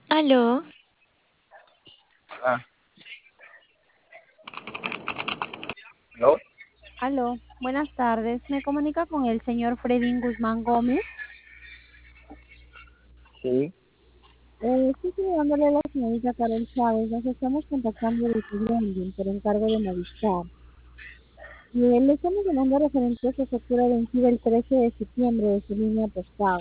Aló, Ah, ¿no? Aló, buenas tardes. ¿Me comunica con el señor Fredín Guzmán Gómez? Sí. Sí, estoy dándole a la señorita Carol Chávez. Nos estamos contactando de Colombia por encargo de Movistar. Y le estamos llamando referente a su factura vencida el 13 de septiembre de su línea postal.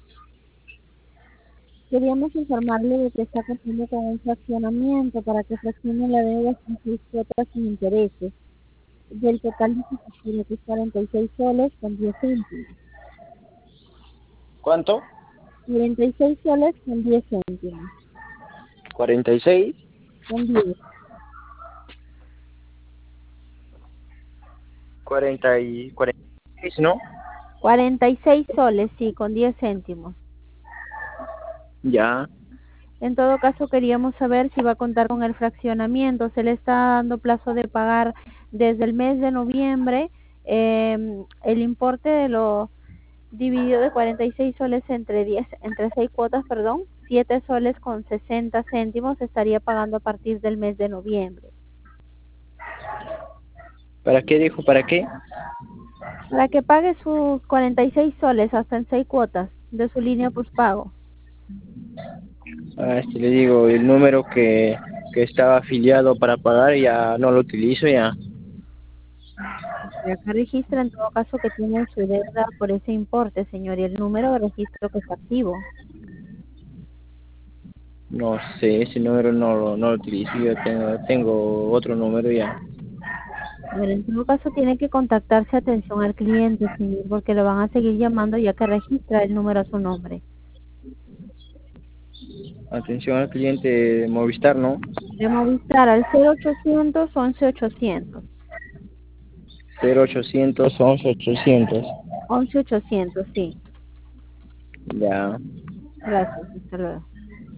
Queríamos informarle de que está cumpliendo con un fraccionamiento para que fraccione la deuda sin 6 cuotas sin intereses. Del total de su factura, que es 46 soles con 10 céntimos. ¿Cuánto? 46 soles con 10 céntimos. 46, Con 10. 46, ¿no? 46 soles, sí, con 10 céntimos. Ya. En todo caso, queríamos saber si va a contar con el fraccionamiento. Se le está dando plazo de pagar desde el mes de noviembre. El importe de lo dividido de 46 soles entre 6 cuotas, perdón, 7 soles con 60 céntimos estaría pagando a partir del mes de noviembre. ¿Para qué dijo? ¿Para qué? Para que pague sus 46 soles hasta en 6 cuotas de su línea postpago. Le digo, el número que estaba afiliado para pagar ya no lo utilizo ya. Y acá registra en todo caso que tiene su deuda por ese importe, señor, y el número de registro que está activo. No sé, ese número no lo utilizo, yo tengo otro número ya. Pero en todo caso tiene que contactarse atención al cliente, señor, porque lo van a seguir llamando ya que registra el número a su nombre. Atención al cliente de Movistar, ¿no? De Movistar al 0800 11 800. 0800 11 800. 11 800, sí. Ya. Gracias, hasta luego.